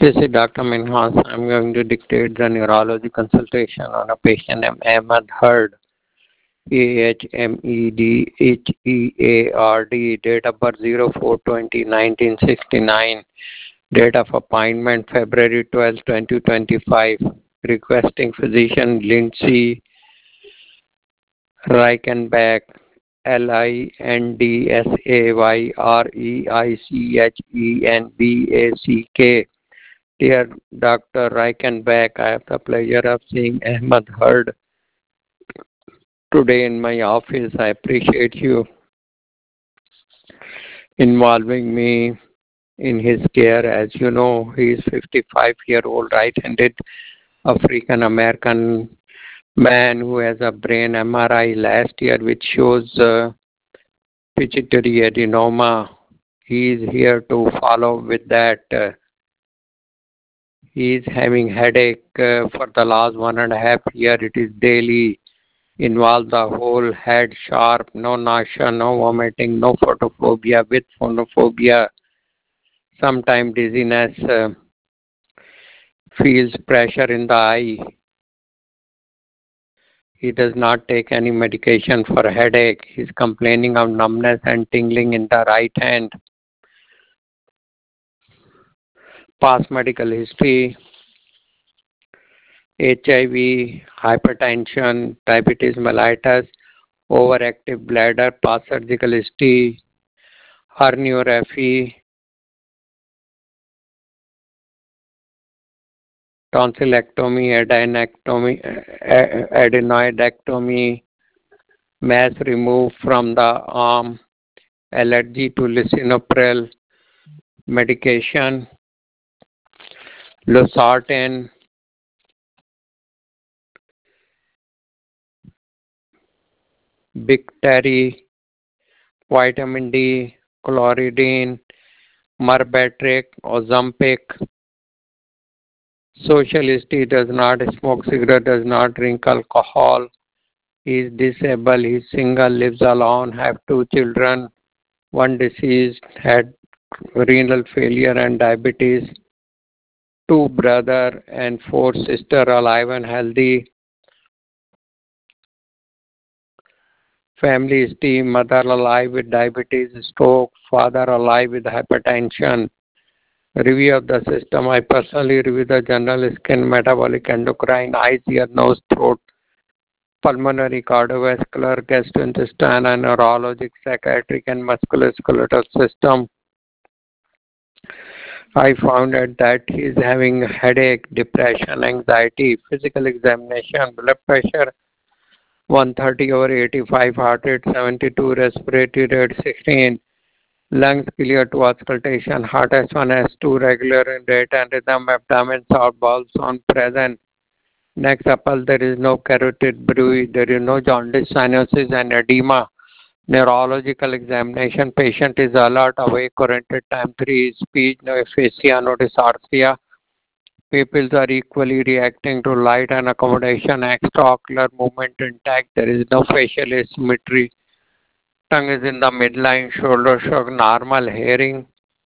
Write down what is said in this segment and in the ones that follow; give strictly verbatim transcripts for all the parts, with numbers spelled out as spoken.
This is Doctor Minhas. I'm going to dictate the neurology consultation on a patient named Ahmed Herd, A H M E D H E A R D, date of birth zero four twenty nineteen sixty-nine, date of appointment February twelfth twenty twenty-five, requesting physician Lindsay Reichenbach, L I N D S A Y R E I C H E N B A C K. Dear Doctor Reichenbach, I have the pleasure of seeing Ahmed Herd today in my office. I appreciate you involving me in his care. As you know, he is fifty-five-year-old right-handed African American man who has a brain M R I last year which shows uh, pituitary adenoma. He is here to follow with that. Uh, he is having headache uh, for the last one and a half year. It is daily, involves the whole head, sharp, no nausea, no vomiting, no photophobia, with phonophobia, sometimes dizziness, uh, feels pressure in the eye. He does not take any medication for headache. He's complaining of numbness and tingling in the right hand. Past medical history: H I V, hypertension, diabetes mellitus, overactive bladder, past surgical history, herniorrhaphy, tonsillectomy, adenectomy, adenoidectomy, mass removed from the arm, allergy to lisinopril medication, losartan, Bicteri, vitamin D, chlorridine, Myrbetriq, Ozempic. Social history: does not smoke cigarette, does not drink alcohol, he is disabled, he is single, lives alone, have two children, one deceased, had renal failure and diabetes, two brother and four sister alive and healthy. Family history: mother alive with diabetes, stroke, father alive with hypertension. Review of the system: I personally review the general, skin, metabolic, endocrine, eyes, ear, nose, throat, pulmonary, cardiovascular, gastrointestinal, neurologic, psychiatric, and musculoskeletal system. I found out that he is having headache, depression, anxiety. Physical examination: blood pressure one thirty over eighty-five, heart rate seventy-two, respiratory rate sixteen, lungs clear to auscultation, heart S one, S two, regular rate and rhythm, abdomen soft, bowel sound present. Next upper, there is no carotid bruit, there is no jaundice, cyanosis and edema. Neurological examination: patient is alert, awake, oriented, time three, speech, no aphasia, no dysarthria. Pupils are equally reacting to light and accommodation, extraocular movement intact, there is no facial asymmetry. Tongue is in the midline, shoulder shrug, normal. Hearing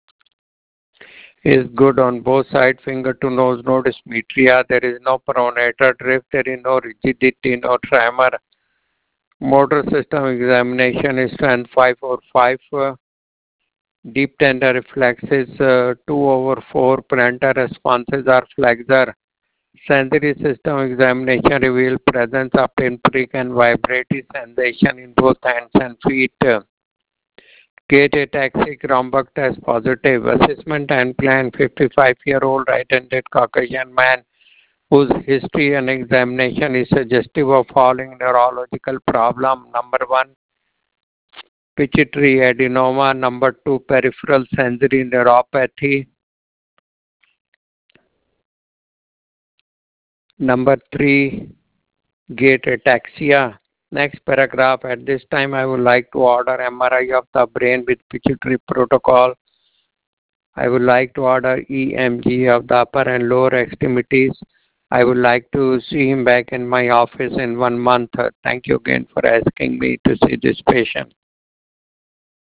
is good on both sides, finger to nose, no dysmetria, there is no pronator drift, there is no rigidity, no tremor. Motor system examination is strength five over five, uh, deep tender reflexes uh, two over four, parental responses are flexor. Sensory system examination revealed presence of pinprick and vibratory sensation in both hands and feet. Gait ataxic rhombic test positive. Assessment and plan: fifty-five-year-old right-handed Caucasian man whose history and examination is suggestive of following neurological problem. Number one, pituitary adenoma. Number two, peripheral sensory neuropathy. Number three, gait ataxia. Next paragraph: at this time I would like to order M R I of the brain with pituitary protocol. I would like to order E M G of the upper and lower extremities. I would like to see him back in my office in one month. Thank you again for asking me to see this patient.